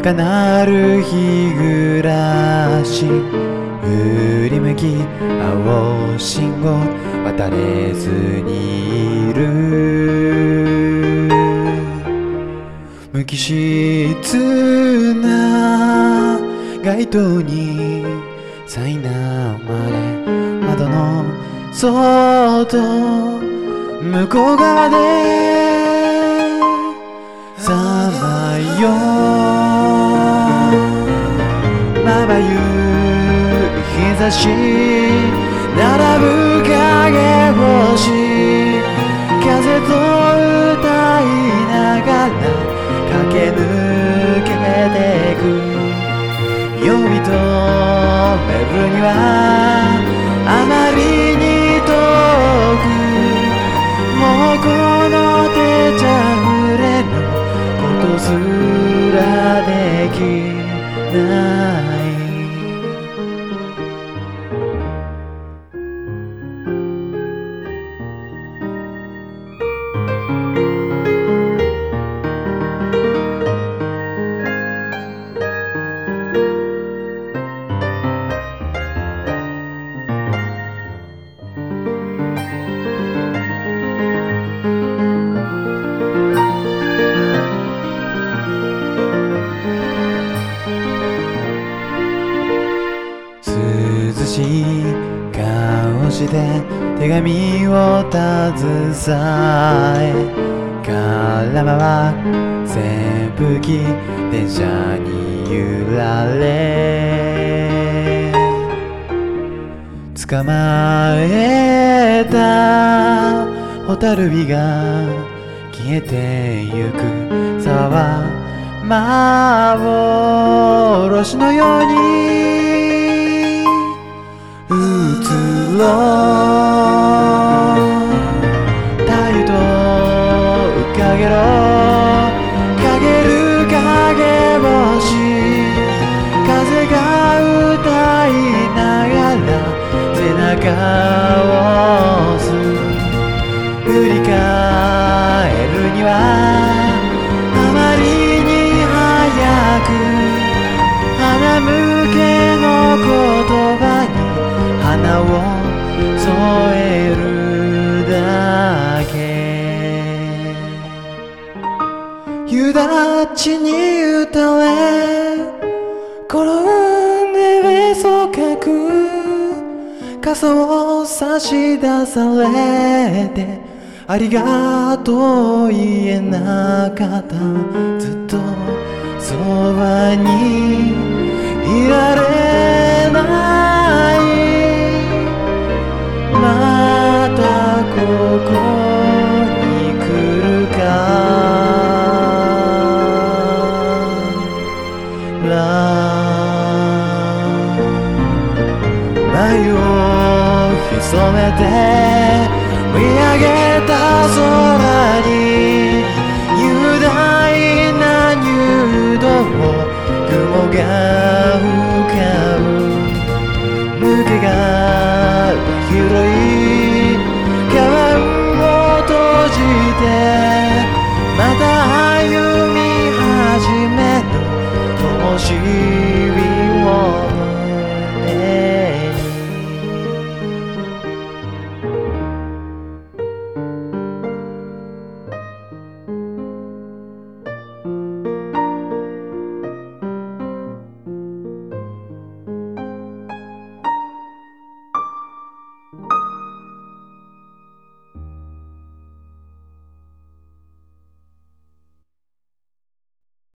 かなる日暮らし振り向き青信号渡れずにいる無機質な街灯に苛まれ窓の外向こう側でさまよまばゆい日差し並ぶ影星風と歌いながら駆け抜けてく呼び止めるにはあまりに遠くもうこの手じゃ触れることすらできない涼しい顔して手紙を携え空回扇風機電車に揺られ捕まえた蛍火が消えてゆくさは幻のように移ろう太陽と浮かげろかける影星風が歌いながら背中を押す振り返るにはあまりに早く鼻向けの言葉に花を添えるだけ夕立に打たれ転んでべそかく傘を差し出されてありがとう言えなかったずっとそばにいられないまたここに来るから眉を潜めて見上げた空に雄大な入道を雲が浮かぶ抜けが広い